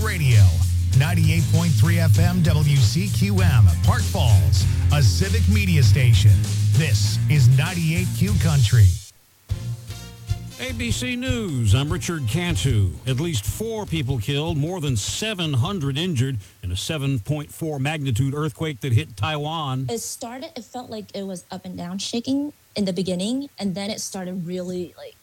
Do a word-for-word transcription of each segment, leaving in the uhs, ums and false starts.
Radio. ninety-eight point three F M W C Q M, Park Falls, a civic media station. This is ninety-eight Q Country. A B C News, I'm Richard Cantu. At least four people killed, more than seven hundred injured in a seven point four magnitude earthquake that hit Taiwan. It started, it felt like it was up and down shaking in the beginning, and then it started really like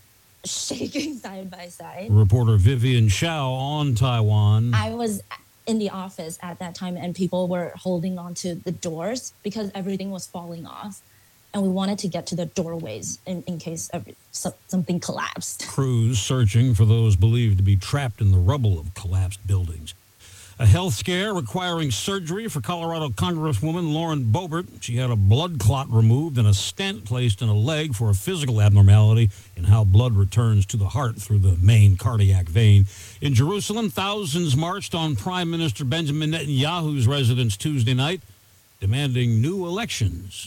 shaking side by side. Reporter Vivian Shao on Taiwan. I was in the office at that time, and people were holding onto the doors because everything was falling off. And we wanted to get to the doorways in, in case every, so, something collapsed. Crews searching for those believed to be trapped in the rubble of collapsed buildings. A health scare requiring surgery for Colorado Congresswoman Lauren Boebert. She had a blood clot removed and a stent placed in a leg for a physical abnormality in how blood returns to the heart through the main cardiac vein. In Jerusalem, thousands marched on Prime Minister Benjamin Netanyahu's residence Tuesday night, demanding new elections.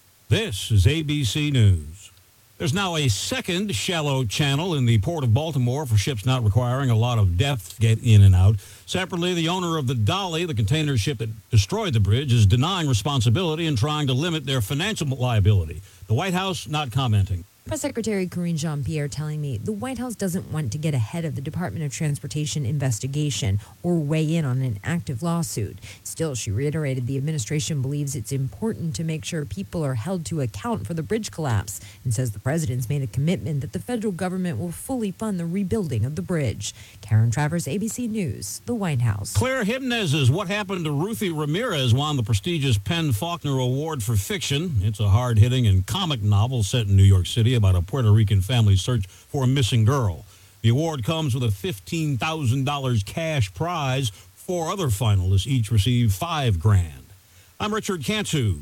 This is A B C News. There's now a second shallow channel in the Port of Baltimore for ships not requiring a lot of depth to get in and out. Separately, the owner of the Dolly, the container ship that destroyed the bridge, is denying responsibility and trying to limit their financial liability. The White House not commenting. Press Secretary Karine Jean-Pierre telling me the White House doesn't want to get ahead of the Department of Transportation investigation or weigh in on an active lawsuit. Still, she reiterated the administration believes it's important to make sure people are held to account for the bridge collapse and says the president's made a commitment that the federal government will fully fund the rebuilding of the bridge. Karen Travers, A B C News, the White House. Claire Jimenez's What Happened to Ruthie Ramirez won the prestigious Penn Faulkner Award for Fiction. It's a hard-hitting and comic novel set in New York City about a Puerto Rican family's search for a missing girl. The award comes with a fifteen thousand dollars cash prize. Four other finalists each receive five grand. I'm Richard Cantu,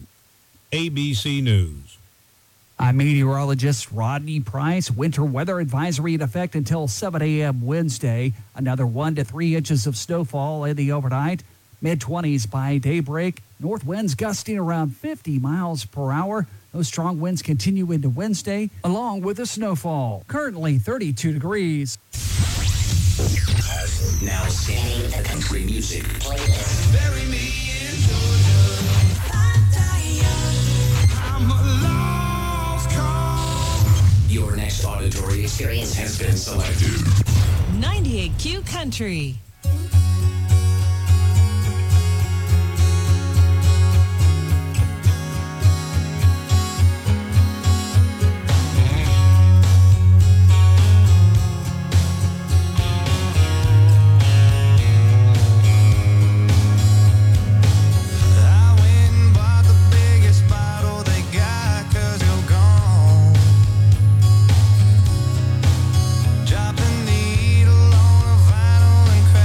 A B C News. I'm meteorologist Rodney Price. Winter weather advisory in effect until seven a.m. Wednesday. Another one to three inches of snowfall in the overnight. mid-twenties by daybreak. North winds gusting around fifty miles per hour. Those strong winds continue into Wednesday, along with the snowfall. Currently thirty-two degrees. Now singing the country music playlist. Bury me in Georgia. I'm a lost cause. Your next auditory experience has been selected. ninety-eight Q Country. Drop the needle on a vinyl and crack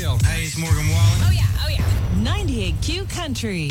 chill. Hey, it's Morgan Wallen. Oh, yeah, oh, yeah. ninety-eight Q Country.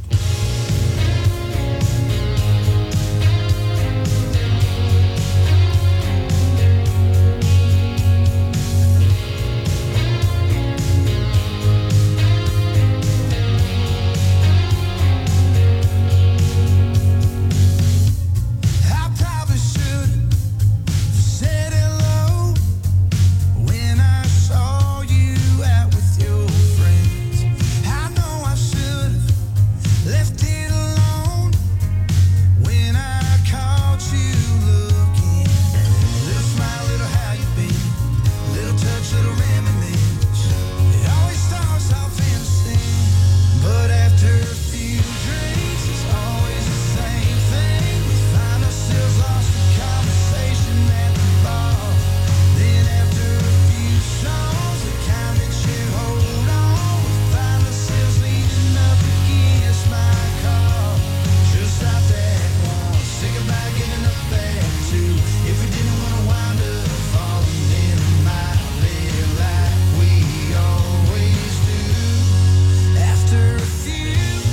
I probably should have said hello when I saw you out with your friends. I know I should have left it alone when I caught you looking. Little smile, little how you been, little touch, little reminisce. It always starts off innocent, but after a few drinks, it's always the same thing. We find ourselves lost in conversation at the bar. Then after a few songs, the kind that you hold on, we find ourselves leaning up against my car. Just stop that once, say goodbye, getting up back two. If we didn't want to wind up falling in my bed like we always do. After a few,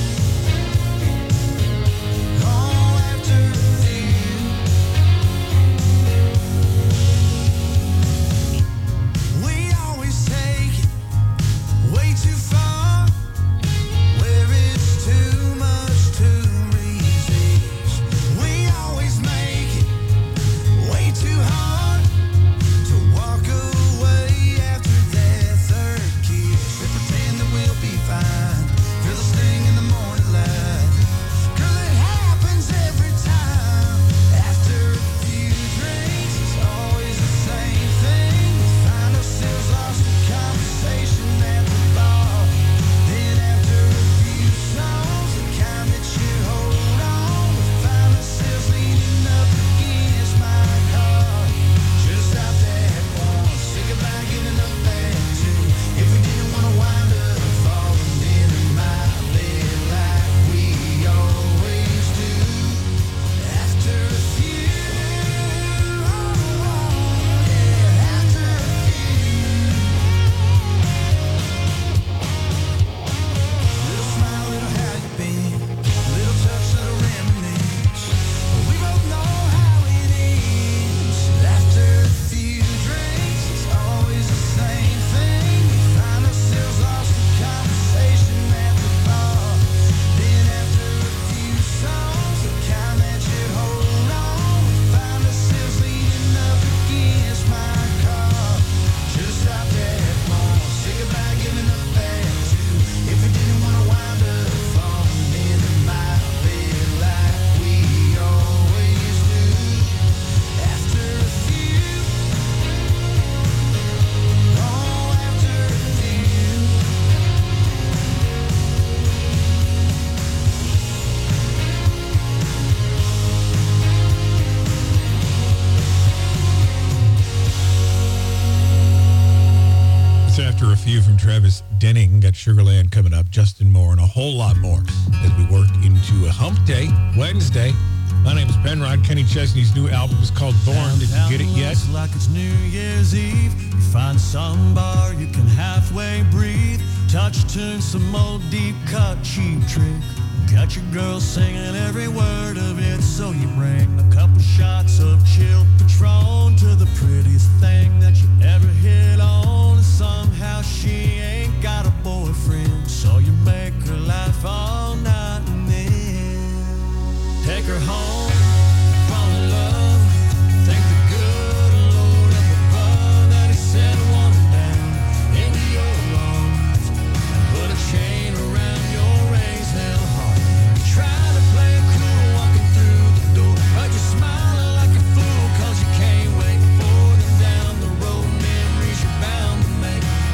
oh, after a few, we always take it way too far, where it's too much to resist. We always make it way too hard to walk away after that third kiss. We pretend that we'll be fine, feel the sting in the morning light. Girl, it happens every time. After a few drinks, it's always the same thing. We find ourselves lost in conversation at the bar. Then after a few songs, the kind that you hold on, we find ourselves leaning up against my car. Just stop that once, say goodbye, getting up back two. If we didn't want to wind up falling into my bed like we always do. After a few, oh, yeah, after a little smile, little how you been, little touch, little reminisce. We both know how it is. After a few drinks, it's always the same thing. We find ourselves lost in conversation at the bar. Then after a few songs, the kind that you hold on, we find ourselves leaning up against my car. Just stop that once, say goodbye, giving up back two. If we didn't want to wind up falling into my bed like we always do. After a few, oh, after a few. It's after a few from Travis Denning. Got Sugarland coming up, Justin Moore, and a whole lot more as we work into a hump day, Wednesday. My name is Penrod. Kenny Chesney's new album is called Born. Did you get it yet? Looks like it's New Year's Eve. You find some bar you can halfway breathe. Touch tune, some old deep cut cheap trick. Got your girl singing every word of it, so you bring a couple shots of chilled Patron to the prettiest thing that you ever hit on. And somehow she ain't got a boyfriend, so you make her laugh all night and then take her home, fall in love, thank the good Lord up above that he said one down into your arms and put a chain around your raised hell heart. Try to play it cool walking through the door, but you're smiling like a fool cause you can't wait for them down the road. Memories you're bound to make.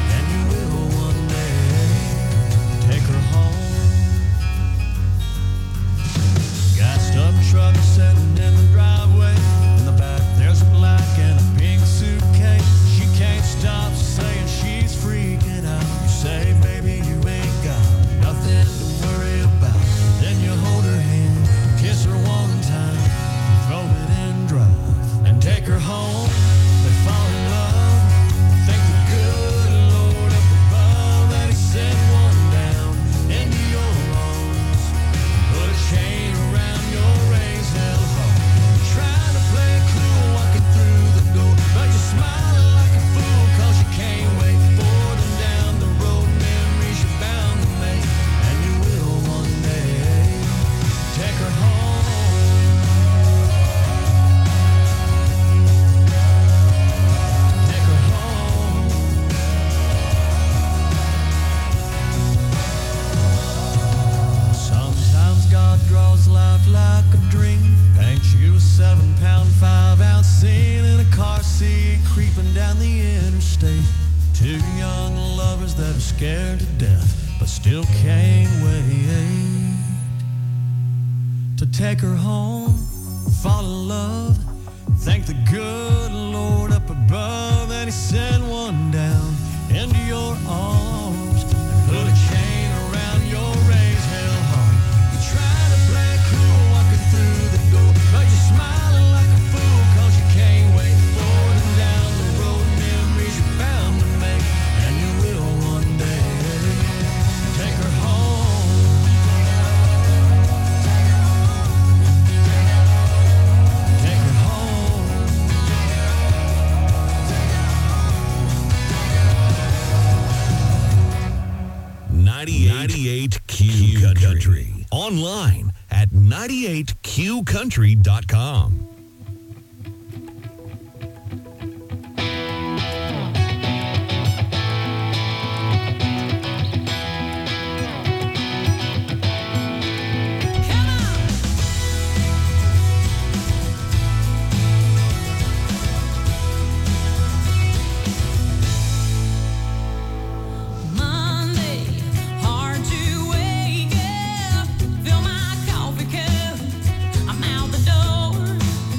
young lovers that are scared to death, but still can't wait to take her home, fall in love, thank the good Lord up above, and he sent one down into your arms and put a chain around your raised hell heart. You try to play it cool walking through the door, but you're smiling like a fool cause you can't wait forward and down the road. Memories you're bound to make, and you will one day. Take her home. Take her home. ninety-eight Q Country. Online at ninety-eight Q country dot com. Monday, hard to wake up. Fill my coffee cup. I'm out the door.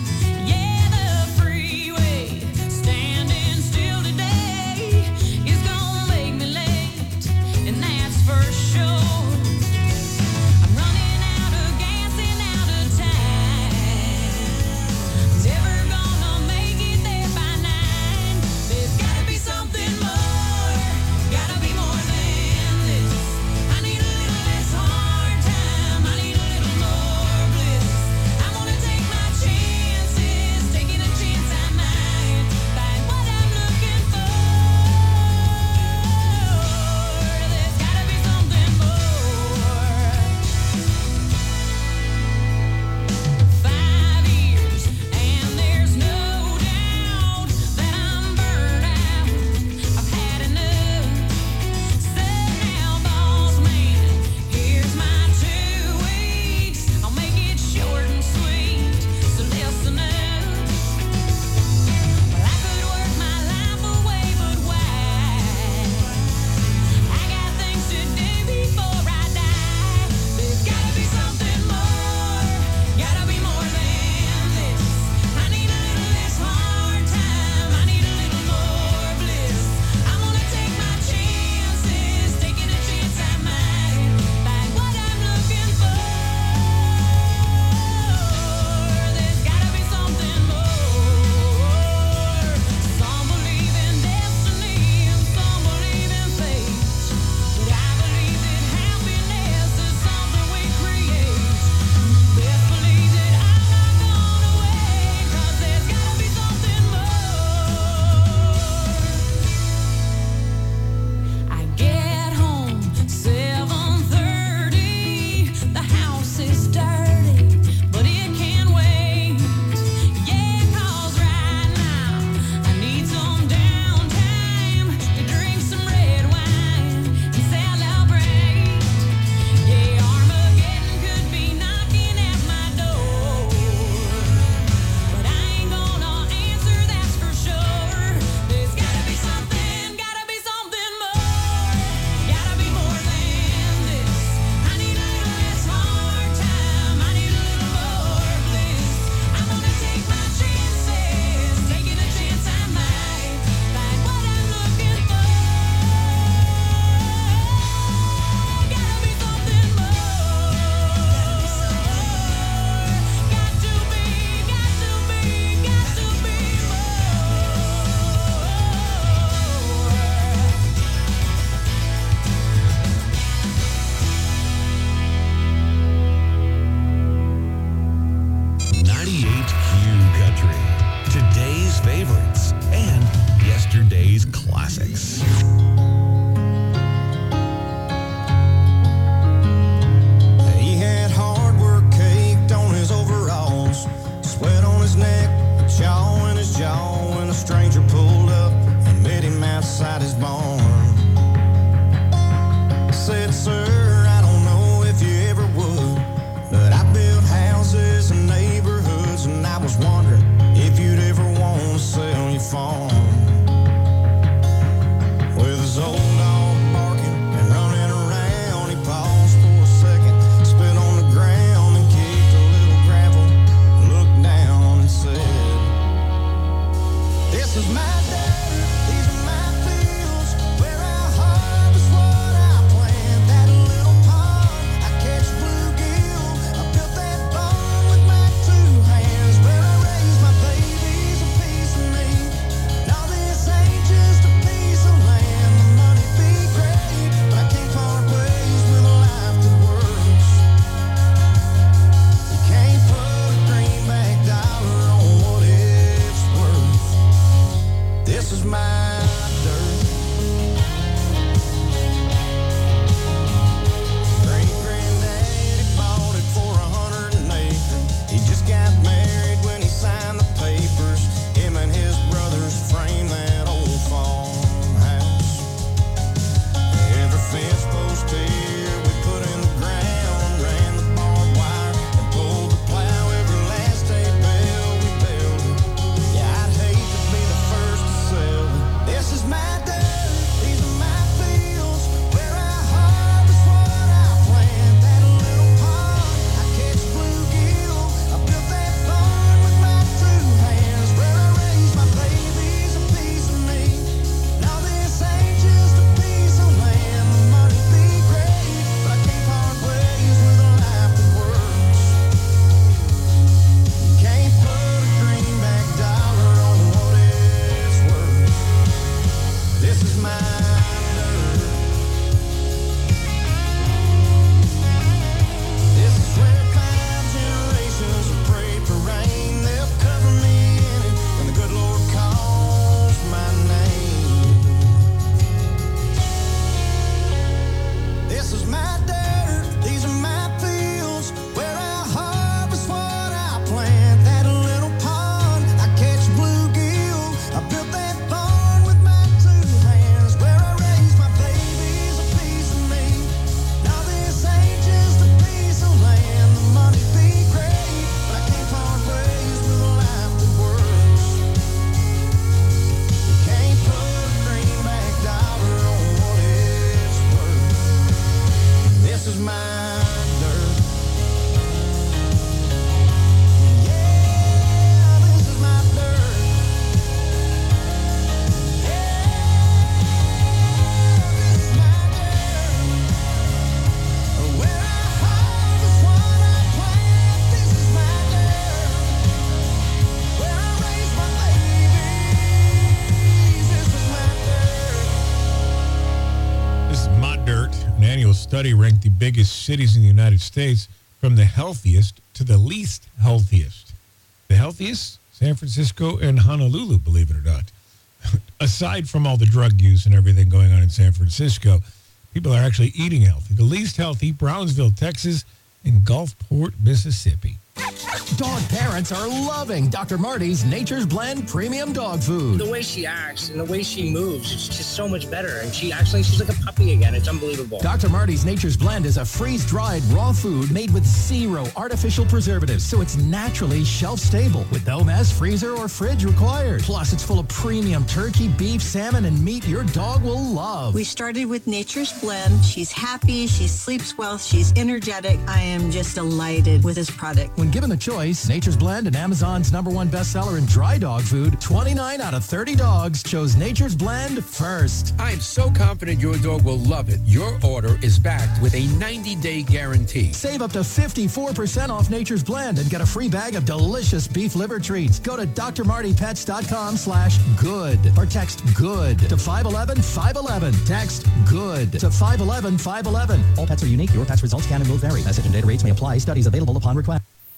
Dirt, an annual study ranked the biggest cities in the United States from the healthiest to the least healthiest. The healthiest? San Francisco and Honolulu, believe it or not. Aside from all the drug use and everything going on in San Francisco, people are actually eating healthy. The least healthy, Brownsville, Texas, and Gulfport, Mississippi. Dog parents are loving Doctor Marty's Nature's Blend Premium Dog Food. The way she acts and the way she moves, it's just so much better. And she actually, she's like a puppy again. It's unbelievable. Doctor Marty's Nature's Blend is a freeze-dried raw food made with zero artificial preservatives, so it's naturally shelf-stable with no mess, freezer, or fridge required. Plus, it's full of premium turkey, beef, salmon, and meat your dog will love. We started with Nature's Blend. She's happy, she sleeps well, she's energetic. I am just delighted with this product. When given the choice, Nature's Blend and Amazon's number one bestseller in dry dog food, twenty-nine out of thirty dogs chose Nature's Blend first. I am so confident your dog will love it. Your order is backed with a ninety-day guarantee. Save up to fifty-four percent off Nature's Blend and get a free bag of delicious beef liver treats. Go to drmartypets.com slash good or text good to five one one, five one one. Text good to five one one, five one one. All pets are unique. Your pet's results can and will vary. Message and data rates may apply. Studies available upon request.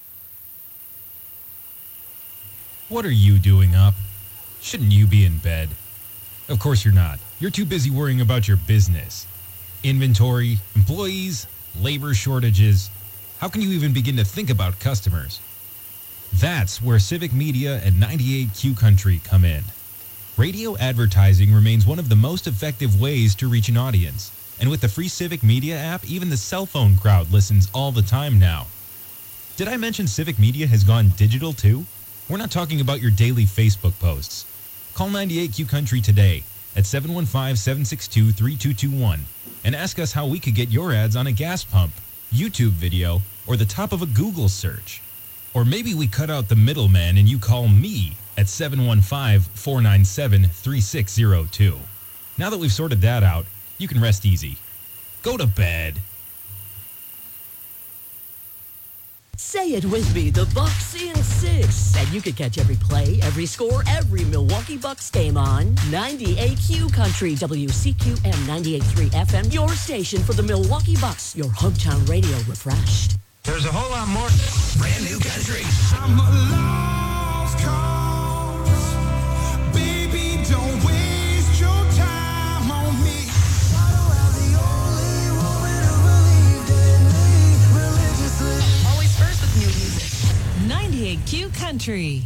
What are you doing up? Shouldn't you be in bed? Of course you're not. You're too busy worrying about your business. Inventory, employees, labor shortages. How can you even begin to think about customers? That's where Civic Media and ninety-eight Q Country come in. Radio advertising remains one of the most effective ways to reach an audience. And with the free Civic Media app, even the cell phone crowd listens all the time now. Did I mention Civic Media has gone digital too? We're not talking about your daily Facebook posts. Call ninety-eight Q Country today at seven one five, seven six two, three two two one and ask us how we could get your ads on a gas pump, YouTube video, or the top of a Google search. Or maybe we cut out the middleman and you call me at seven one five, four nine seven, three six zero two. Now that we've sorted that out, you can rest easy. Go to bed. Say it with me, the Bucks in six. And you can catch every play, every score, every Milwaukee Bucks game on ninety-eight Q Country, W C Q M ninety-eight point three F M, your station for the Milwaukee Bucks, your hometown radio refreshed. There's a whole lot more. Brand new country. I'm a lost cause. Baby, don't waste your time on me. Why do I the only woman who believed in me religiously? Always first with new music. ninety-eight Q Country.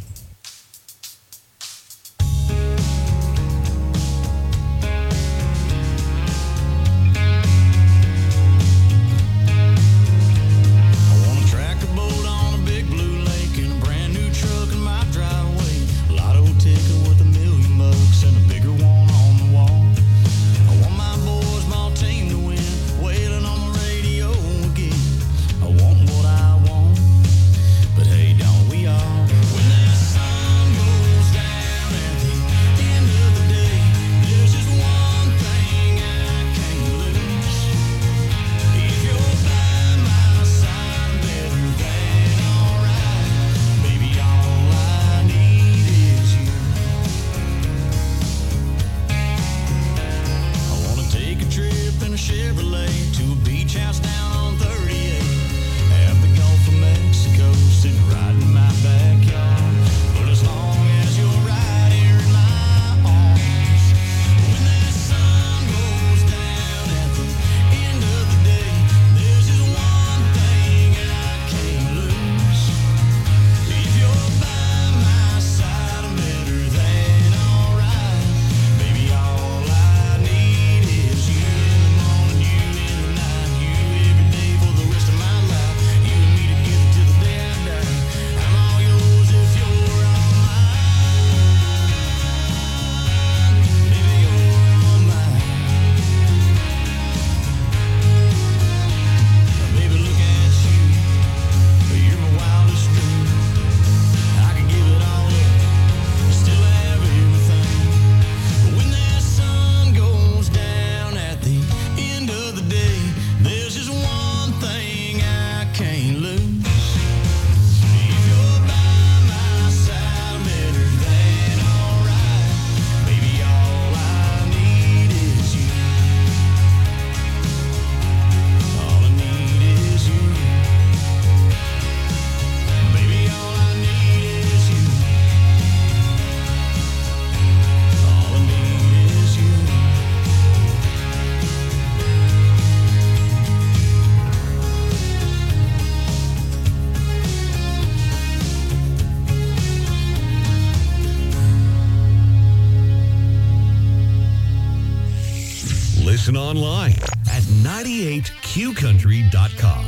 online at ninety-eight q country dot com.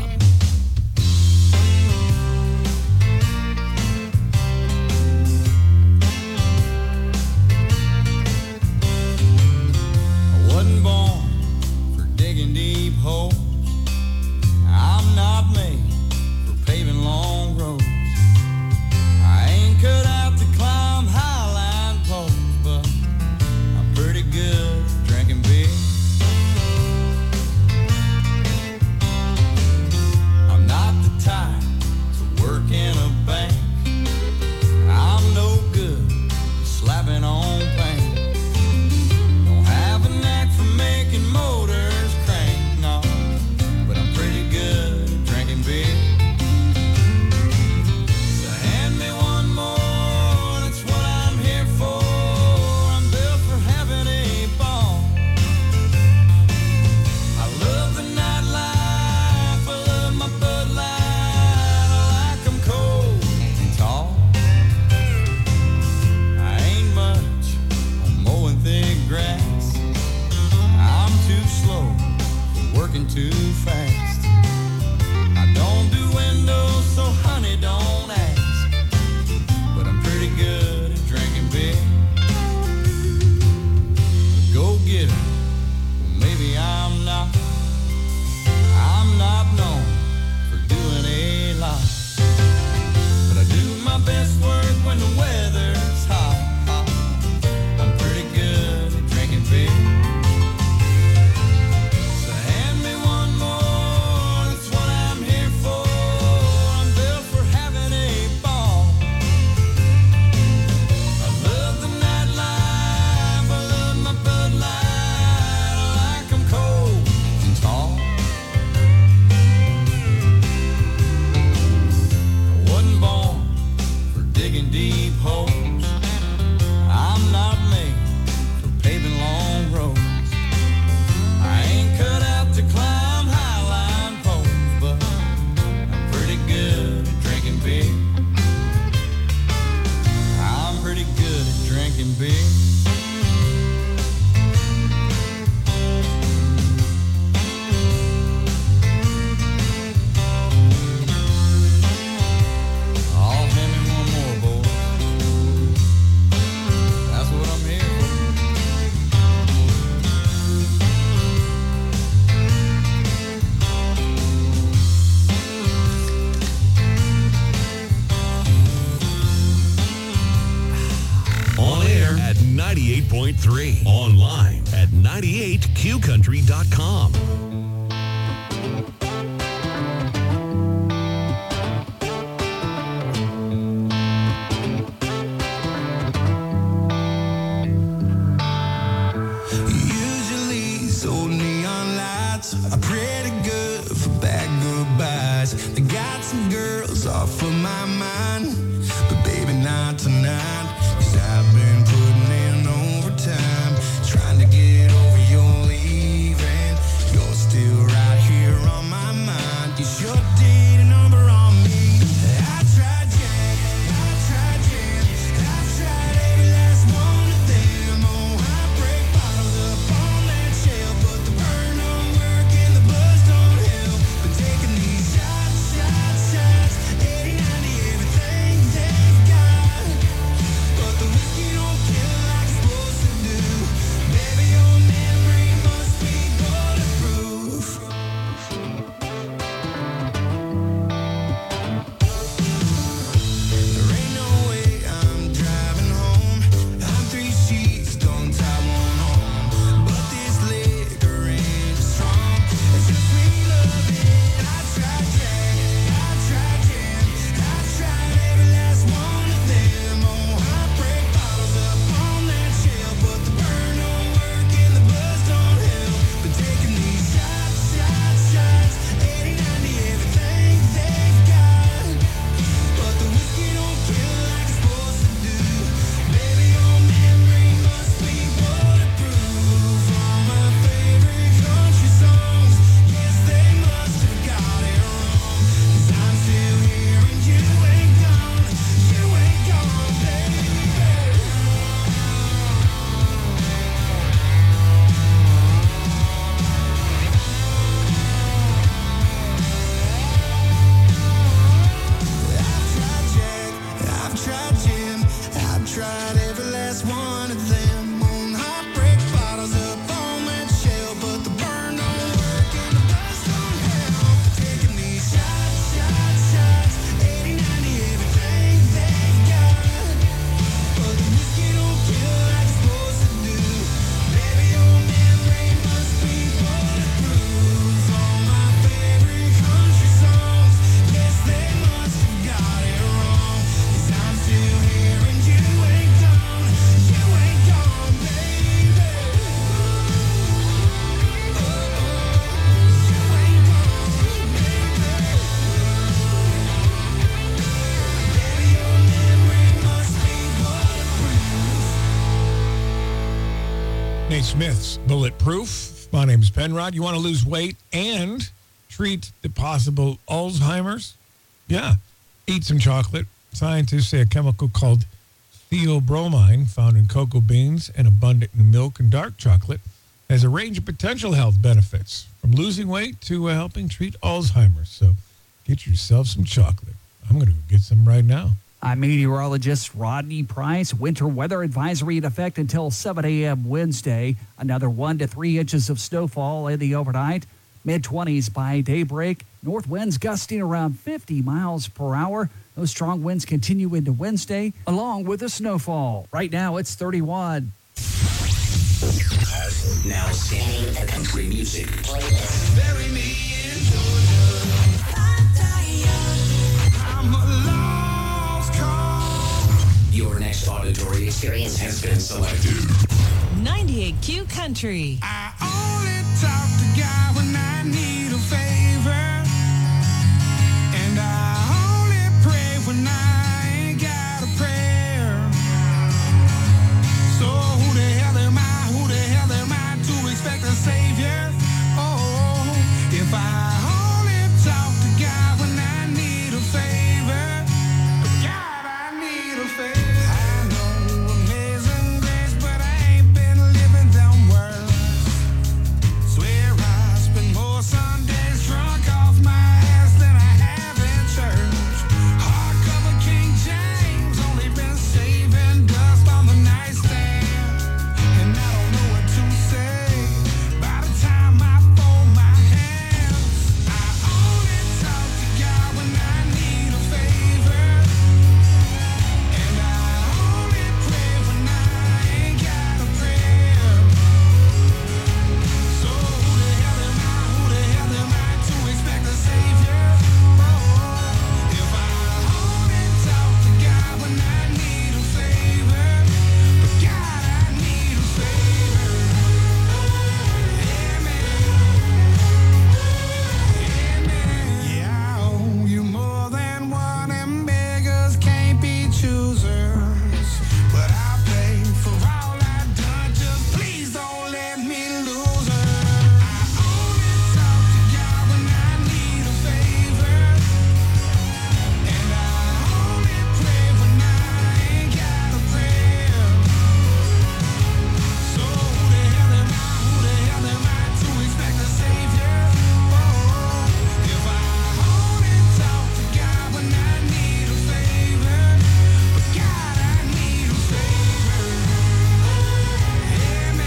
Wasn't born for digging deep holes. I'm not made for paving long roads. I ain't cut out to climb highline poles, but I'm pretty good at drinking beer. I'm not the type to work in a bank. I'm no good at slapping on paint. Making motors crank, no, but I'm pretty good at drinking beer. So hand me one more, that's what I'm here for. I'm built for having a ball. I love the nightlife, I love my Bud Light. I like 'em cold and tall. I ain't much on mowing thick grass. Too slow, working too fast. I don't do windows, so honey, don't ask. But I'm pretty good at drinking beer. Go get her, well, maybe I'm not. I'm not known for doing a lot, but I do my best work when the weather's hot. I'm pretty good at drinking beer. Deep holes. I'm not made for paving long roads. I ain't cut out to climb highline poles, but I'm pretty good at drinking beer. I'm pretty good at drinking beer. ninety-eight point three. Online at ninety-eight q country dot com. Usually, so neon lights are pretty good for bad goodbyes. They got some girls off of my mind, but baby, not tonight. Cause I've been putting in overtime, trying to get over your leaving. You're still right here on my mind. You sure did a number on me. I tried Jack, I tried Jan, I've tried every last one of them. Oh, I break bottles up on that shelf, but the burn don't work and the buzz don't help. But taking these shots, shots, shots, eighty, ninety, everything they've got. Smith's Bulletproof. My name is Penrod. You want to lose weight and treat the possible Alzheimer's? Yeah. Eat some chocolate. Scientists say a chemical called theobromine, found in cocoa beans and abundant in milk and dark chocolate, has a range of potential health benefits, from losing weight to uh, helping treat Alzheimer's. So get yourself some chocolate. I'm going to go get some right now. I'm meteorologist Rodney Price. Winter weather advisory in effect until seven a.m. Wednesday. Another one to three inches of snowfall in the overnight. mid-twenties by daybreak. North winds gusting around fifty miles per hour. Those strong winds continue into Wednesday, along with the snowfall. Right now, it's thirty-one. Now scanning the country music playlist. Bury me in Georgia. I'm a lost cause. Your next auditory experience has been selected. ninety-eight Q Country. I only talk to God when I need a favor. And I only pray when I ain't got a prayer. So who the hell am I? Who the hell am I to expect a savior? Oh, if I only talk to God when I need a favor. God, I need a favor. I know amazing grace, but I ain't been living them words. Swear I spend more Sundays drunk off my ass than I have in church. Hardcover King James, only been saving dust on the nightstand. And I don't know what to say by the time I fold my hands. I only talk to God when I need a favor. And I only pray when I ain't got a prayer. So who the hell am I? Who the hell am I to expect a savior? Oh, if I only talk to God when I need a favor. But God, I need a favor. Yeah, I owe you more than one, and beggars can't be choosers. But I pay for all I done. Just please don't let me lose her. I only talk to God when I need a favor. And I only pray when I ain't got a prayer. So who the hell am I? Who the hell am I to expect a savior? Oh, if I only talk to God when I need a favor. But God, I need a favor. Amen.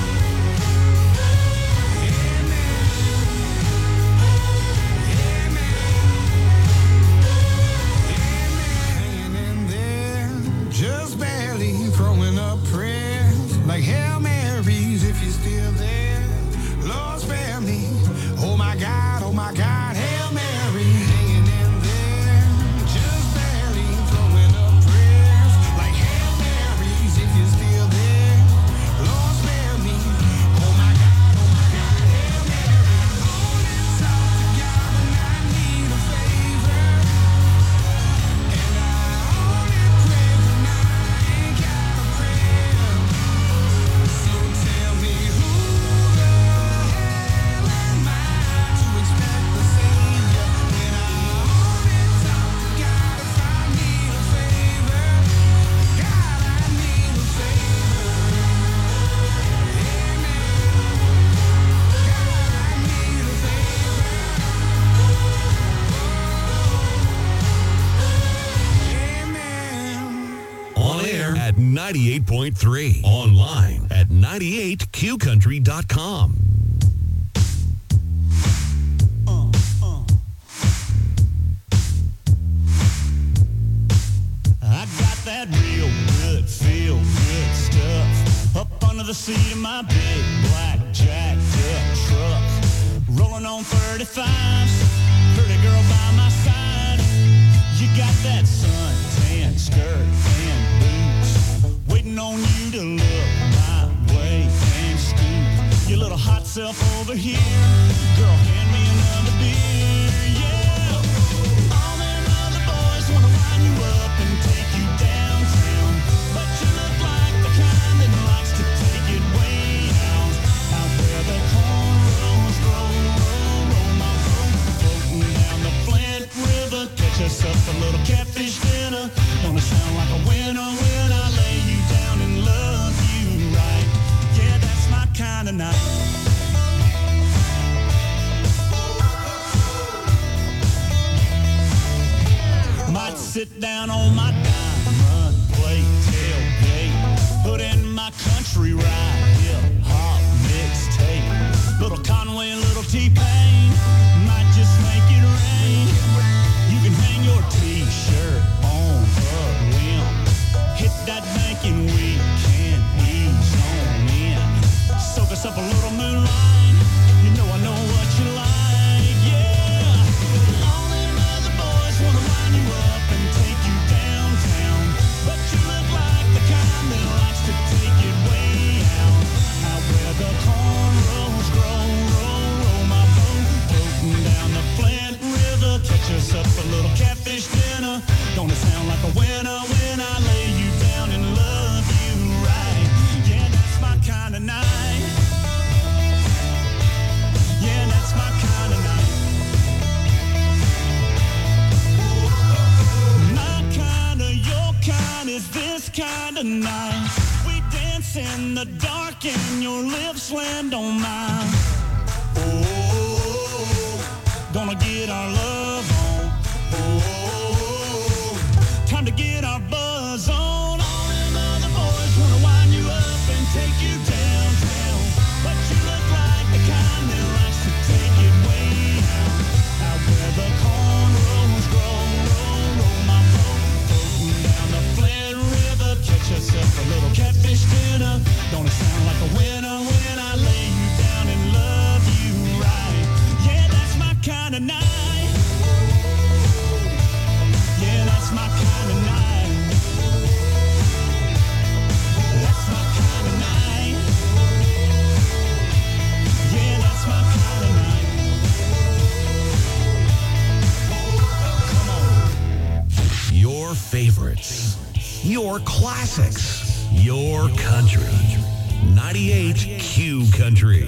Hanging in there, just barely throwing up prayers like Hail Marys if you're still there. Lord, spare me. Oh my God, oh my God, Hail Mary. Hanging in there, just barely throwing up prayers like Hail Marys if you're still there. Lord, spare me. Oh my God, oh my God, Hail Mary. Only talk to God when I need a favor. And I only pray when I ain't got a prayer. So tell me who the hell am I to expect the savior? When I only talk to God if I need a favor. God, I need a favor. Amen. God, I need a favor. Amen. On air at ninety-eight point three. Online at ninety-eight q country dot com. I got that real good, feel good stuff up under the seat of my big black jacked up truck. Rolling on thirty-fives, pretty girl by my side. You got that suntan skirt and boots, waiting on you to look my way and scoot your little hot self over here. Girl, hand me another beer, yeah. All them other boys wanna wind you up and take you downtown, but you look like the kind that likes to take it way out T-Pain might just make it rain. You can hang your T-shirt on a limb. Hit that banking weekend, ease on in. Soak us up a little moonlight. You know I know what you like, yeah. All them other boys wanna wind you up and take you downtown, but you look like the kind that likes to take it way out. Out where the cornrows grow, roll, roll my boat, floating down the Flint River. Catch us up a little catfish dinner. Don't it sound like a winner when I lay you down and love you right? Yeah, that's my kind of night. Yeah, that's my kind of night. My kind of, your kind is this kind of night. We dance in the dark and your lips land on mine. Oh, gonna get our love on. Oh, time to get our buzz on. All them other boys wanna wind you up and take you downtown, but you look like the kind that likes to take it way out. Out where the cornrows grow, roll, roll my boat, floating down the Flint River. Catch us up a little catfish dinner. Don't it sound like a winner when I lay you down and love you right? Yeah, that's my kind of night. Yeah, that's my kind of night. That's my kind of night. Yeah, that's my kind of night. Come on. Your favorites, your classics, your country. ninety-eight Q Country.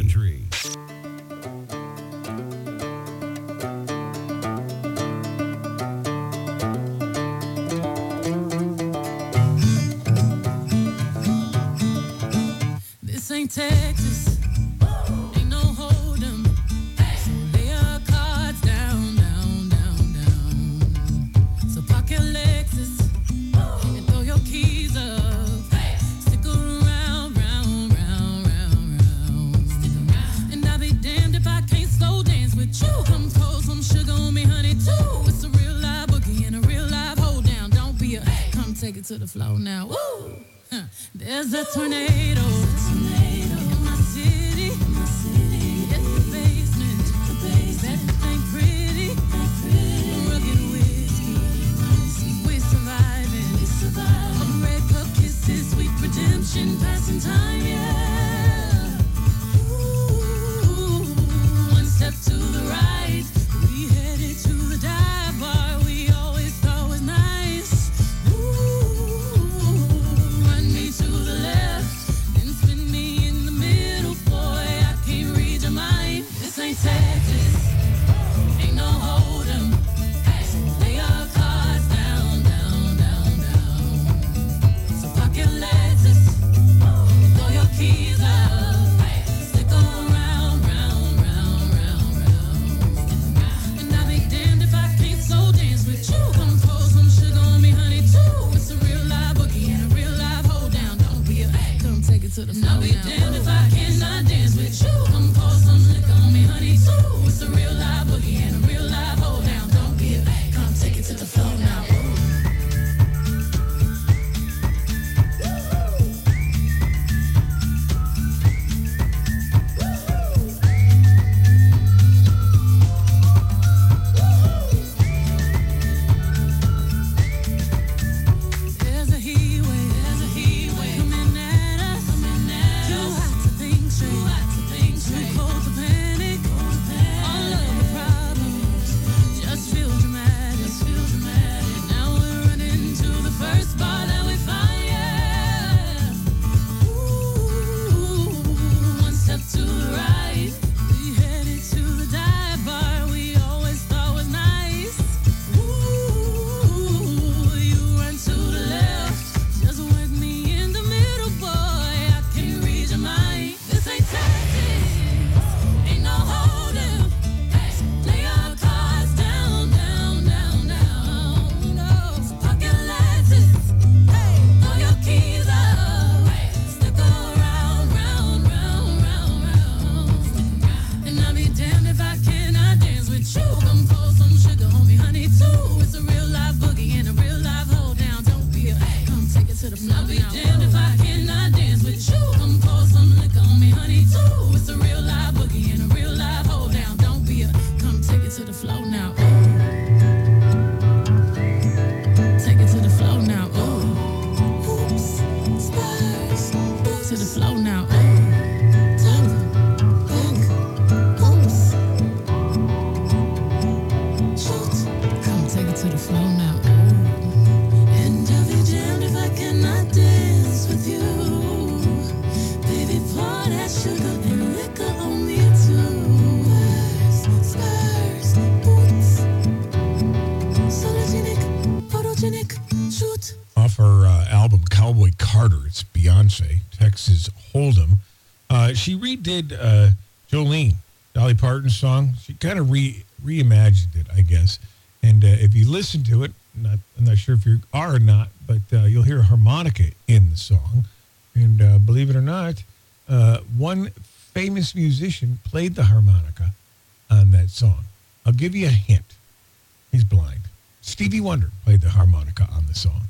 This ain't Texas. Ain't no hold 'em. So lay your cards down, down, down, down. So park your Lexus and throw your keys up. Stick around, round, round, round, round. And I'll be damned if I can't slow dance with you. Come pour some sugar on me, honey, too. It's a real live boogie and a real live hold down. Don't be a come take it to the floor now. Woo! Huh. There's a tornado. In my city, it's the basement. That ain't pretty. Rugged whiskey, we surviving. A red cup kisses, sweet redemption, passing time, yeah. Ooh, one step to the right, we headed to the dive bar we always thought was nice. Ooh, run me to the left, then spin me And I'll be damned if I cannot dance with you. Come pour some liquor on me, honey, too. It's a real live boogie and a real live hold down. Don't be a, come take it to the flow now. Take it to the flow now. Ooh. Oops. Spurs. To the flow now. To the flow now. And I'll be damned if I cannot dance with you. Baby, pour that sugar and liquor on me too. Spurs, boots, sologenic, photogenic, shoot. Off her uh, album Cowboy Carter, it's Beyonce, Texas Hold'em. Uh, she redid uh, Jolene, Dolly Parton's song. She kind of re reimagined it, I guess. And uh, if you listen to it, not, I'm not sure if you are or not, but uh, you'll hear a harmonica in the song. And uh, believe it or not, uh, one famous musician played the harmonica on that song. I'll give you a hint. He's blind. Stevie Wonder played the harmonica on the song.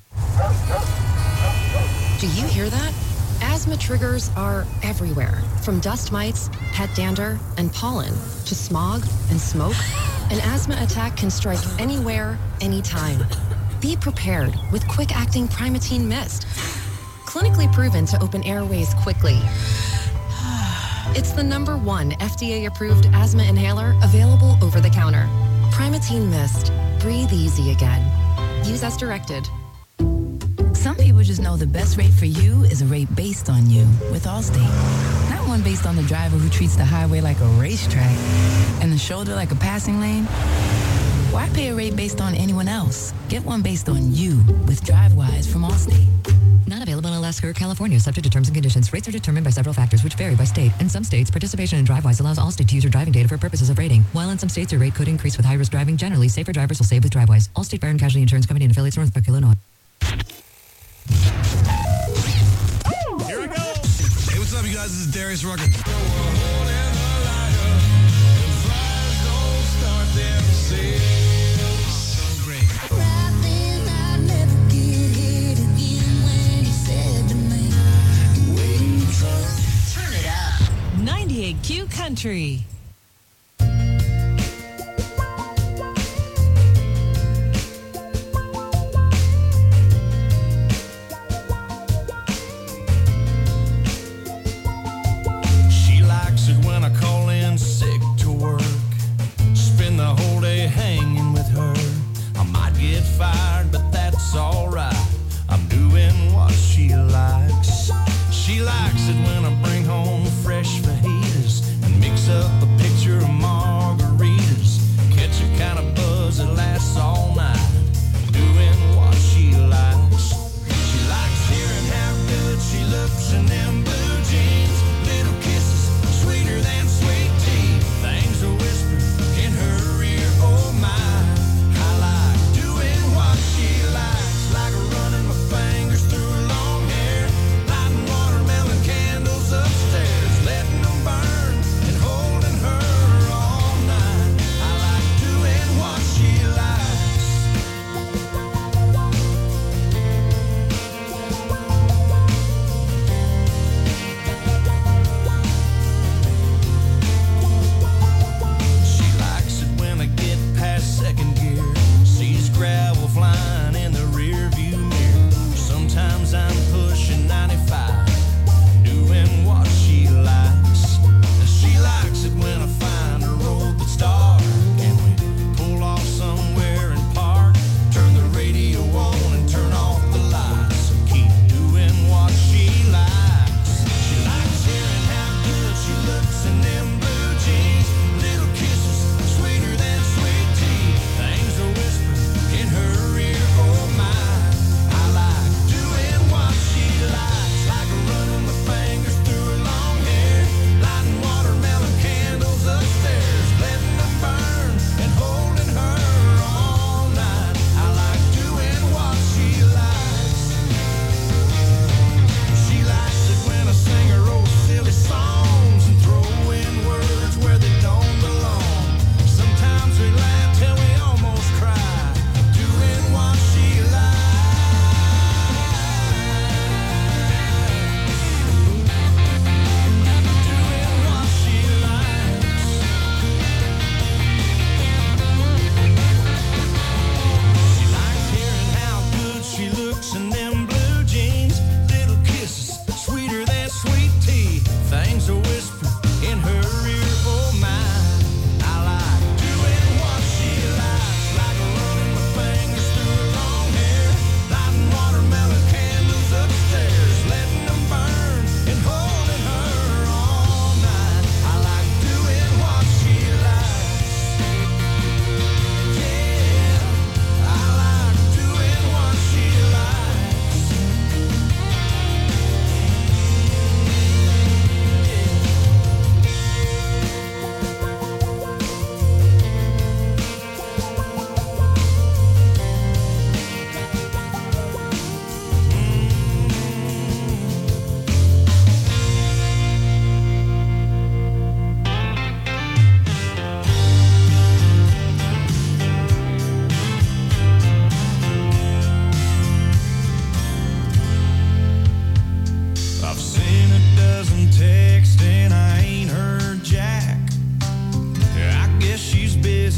Do you hear that? Asthma triggers are everywhere, from dust mites, pet dander, and pollen, to smog and smoke. An asthma attack can strike anywhere, anytime. Be prepared with quick-acting Primatene Mist. Clinically proven to open airways quickly. It's the number one F D A-approved asthma inhaler available over the counter. Primatene Mist. Breathe easy again. Use as directed. Some people just know the best rate for you is a rate based on you with Allstate. Not one based on the driver who treats the highway like a racetrack and the shoulder like a passing lane. Why pay a rate based on anyone else? Get one based on you with DriveWise from Allstate. Not available in Alaska or California, subject to terms and conditions. Rates are determined by several factors, which vary by state. In some states, participation in DriveWise allows Allstate to use your driving data for purposes of rating. While in some states, your rate could increase with high-risk driving. Generally, safer drivers will save with DriveWise. Allstate Fire and Casualty Insurance Company and affiliates, Northbrook, Illinois. Here we go. Hey, what's up, you guys? This is Darius Rucker. Turn it up. ninety-eight Q Country. Fired, but that's alright. I'm doing what she likes. She likes it when I bring home fresh fajitas and mix up a picture of margaritas. Catch a kind of buzz that lasts all night. Doing what she likes. She likes hearing how good she looks in them blue jeans. Little kisses, sweeter than sweet tea. Things are whispered in her ear, oh my. She likes like running my fingers through her long hair, lighting watermelon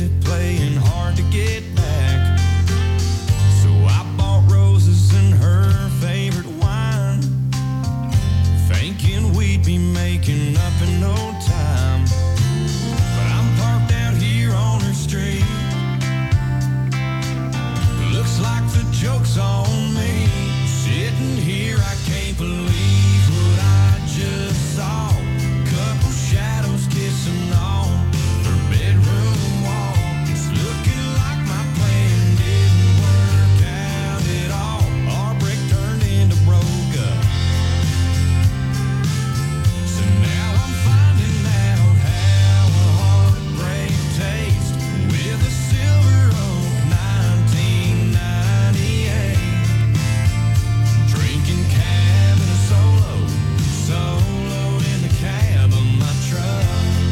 music playing hard to get back. So I bought roses and her favorite wine, thinking we'd be making up in no time. But I'm parked out here on her street. Looks like the joke's on me. Sitting here, I can't believe what I just saw. Couple shadows kissing on her bedroom wall. It's looking like my plan didn't work out at all. Our break turned into broke up. So now I'm finding out how a heartbreak tastes with a Silver Oak nineteen ninety-eight. Drinking cab in a solo, solo in the cab of my truck.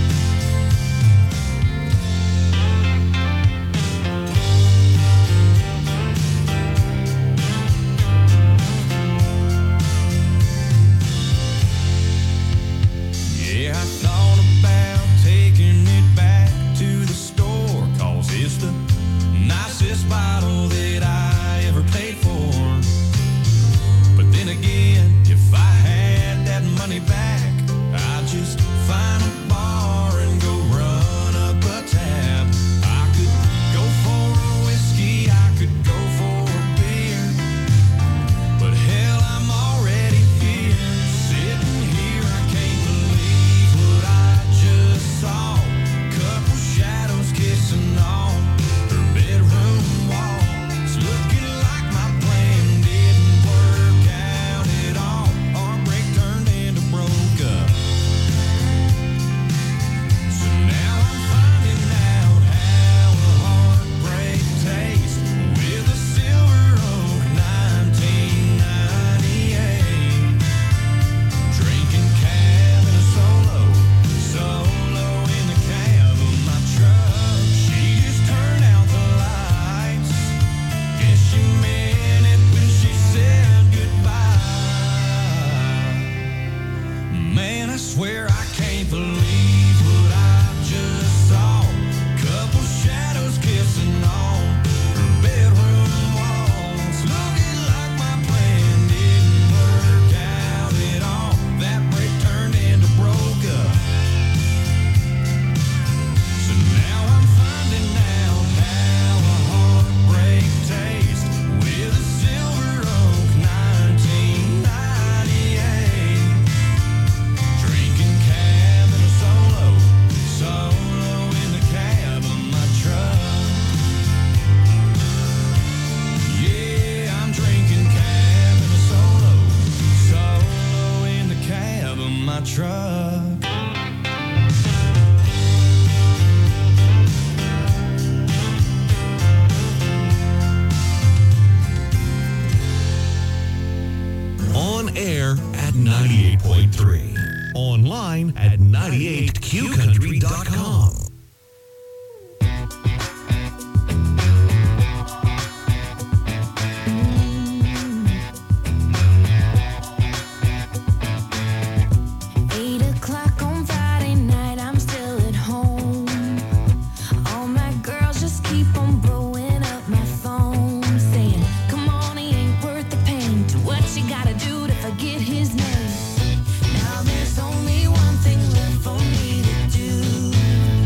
Yeah, I thought about taking it back to the store, 'cause it's the nicest bottle that I ever paid for. But then again, if I had that money back, I'd just find a bar and go run up a tab. I could go for a whiskey, I could go for a beer, but hell, I'm already here. Sitting here, I can't believe what I just saw. Couple shadows kissing on her bedroom wall. It's looking like my plan didn't work out at all. Our break turned into broke up. So now I'm finding out how a heartbreak tastes with a Silver Oak nineteen ninety-eight. Drinking cab in a solo, solo in the cab of my truck. She just turned out the lights. Guess she meant it when she said goodbye. Man, I swear I can't believe what I just saw. Couple shadows kissing on her bedroom walls. Looking like my plan didn't work out at all. That break turned into broke up. So now I'm finding out how a heartbreak tastes with a Silver Oak nineteen ninety-eight. Drinking cab in a solo, solo in the cab of my truck. Yeah, I'm drinking cab in a solo, solo in the cab of my truck. On air at ninety-eight point three. Online at ninety-eight q country dot com. Eight o'clock on Friday night, I'm still at home. All my girls just keep on blowing up my phone, saying, come on, he ain't worth the pain. Do what you gotta do to forget his name. Now there's only one thing left for me to do.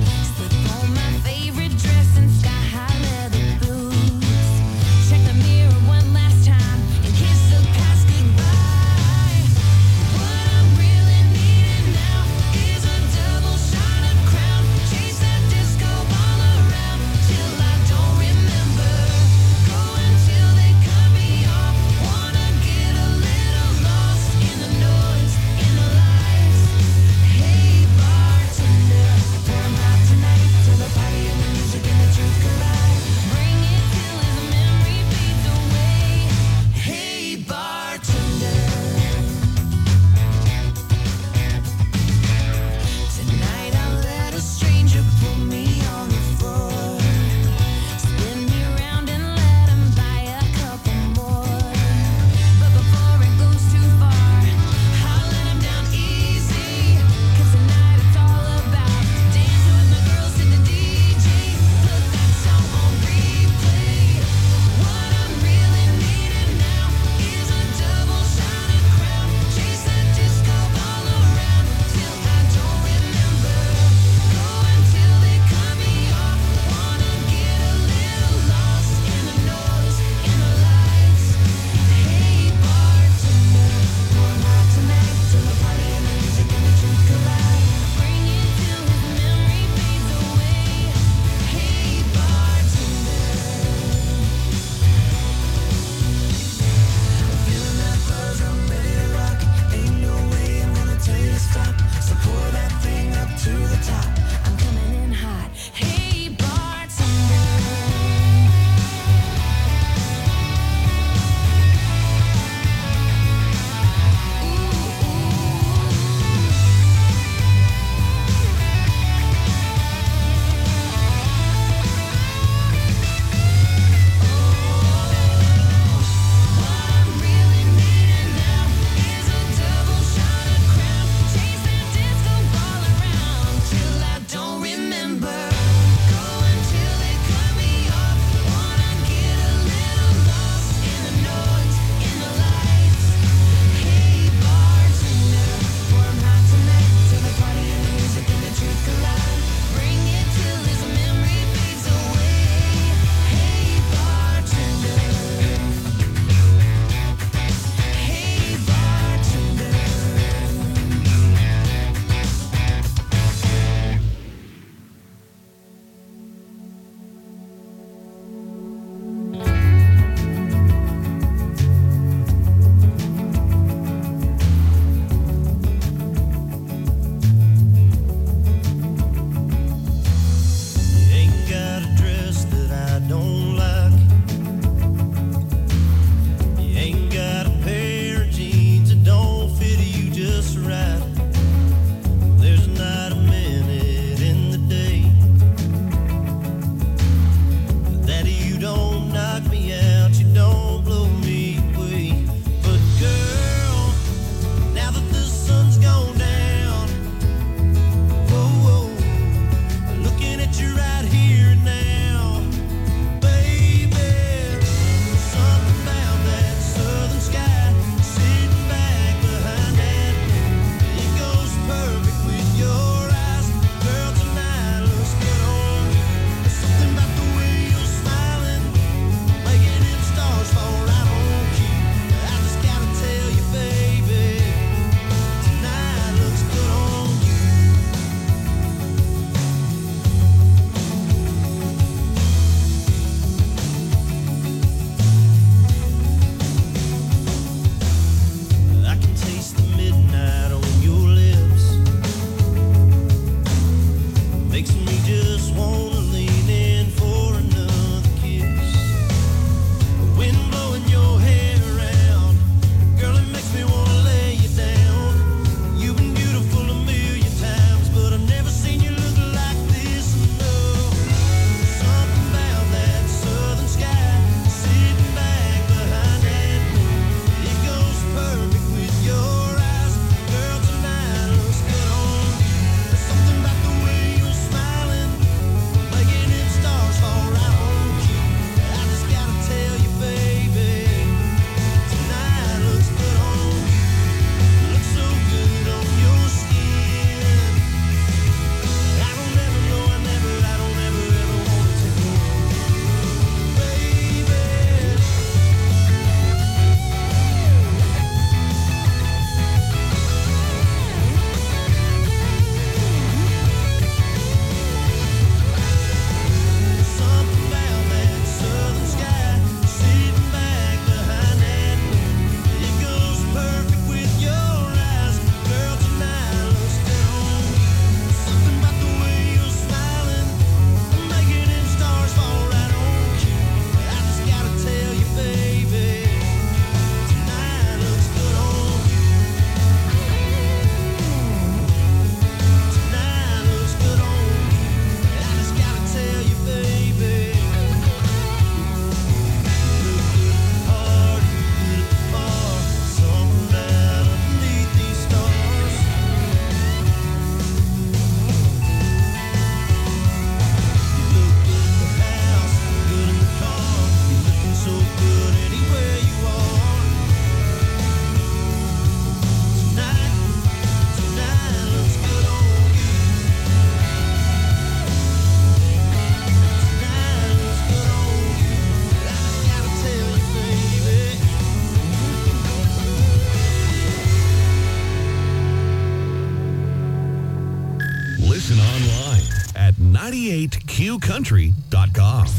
ninety-eight Q country dot com.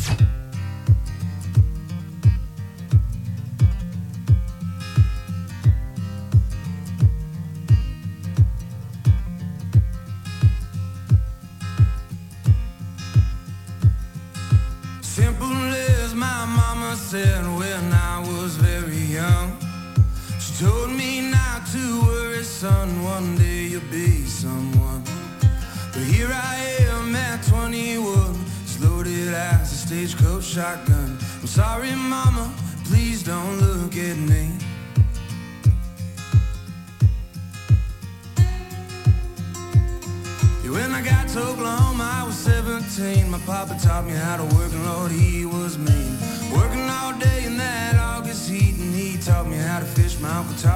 Simple as my mama said when I was very young. She told me not to worry, son, one day you'll be someone. But here I am at twenty-one, as loaded as a stagecoach shotgun. I'm sorry, mama, please don't look at me. Yeah, when I got to Oklahoma, I was seventeen. My papa taught me how to work, and Lord, he was mean. Working all day in that August heat, and he taught me how to fish. My uncle taught